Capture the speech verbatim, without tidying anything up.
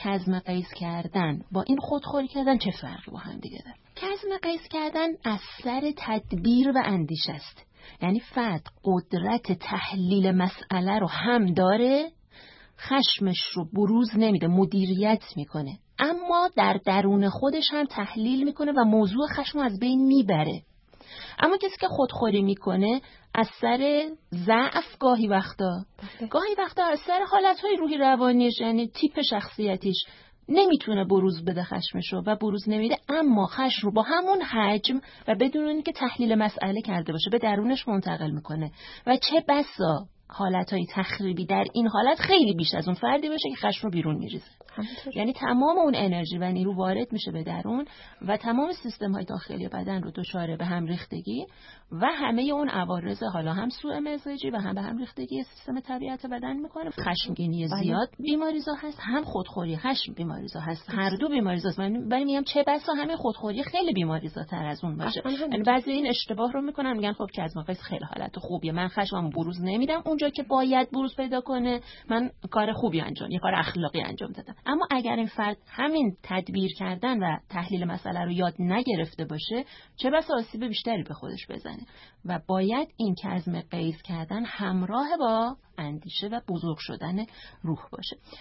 کظم قیس کردن با این خودخوری کردن چه فرقی با هم دیگه داره؟ کظم قیس کردن اثر تدبیر و اندیشه است. یعنی فرد قدرت تحلیل مسئله رو هم داره، خشمش رو بروز نمیده، مدیریت میکنه، اما در درون خودش هم تحلیل میکنه و موضوع خشم رو از بین میبره. اما کسی که خودخوری میکنه اثر ضعف گاهی وقتا گاهی وقتا اثر حالتهای روحی روانیش، یعنی تیپ شخصیتیش نمیتونه بروز بده خشمشو و بروز نمیده، اما خشم رو با همون حجم و بدون اینکه تحلیل مسئله کرده باشه به درونش منتقل میکنه و چه بسا حالتهای تخریبی در این حالت خیلی بیش از اون فردی باشه که خشم رو بیرون میریزه. یعنی تمام اون انرژی و نیرو وارد میشه به درون و تمام سیستم های داخلی بدن رو دچار به هم ریختگی و همه اون عوارض حالا هم سوء مزاجی و هم به هم ریختگی سیستم طبیعت بدن میکنه. خشمگینی زیاد بیماریزا هست، هم خودخوری خشم بیماریزا هست، هر دو بیماریزا هست. من ولی میگم چه بسا همه خودخوری خیلی بیماریزا تر از اون باشه. یعنی بعضی این اشتباه رو میکنن، میگن خب کظم قیس خیلی حالت خوبیه، من خشمم بروز نمیدم اونجا که باید بروز پیدا کنه، من کار خوبی انجام، یه کار اخلاقی انجام دادم. اما اگر این فرد همین تدبیر کردن و تحلیل مسئله رو یاد نگرفته باشه، چه بسا آسیب بیشتری به خودش بزنه و باید این کظم قیس کردن همراه با اندیشه و بزرگ شدن روح باشه.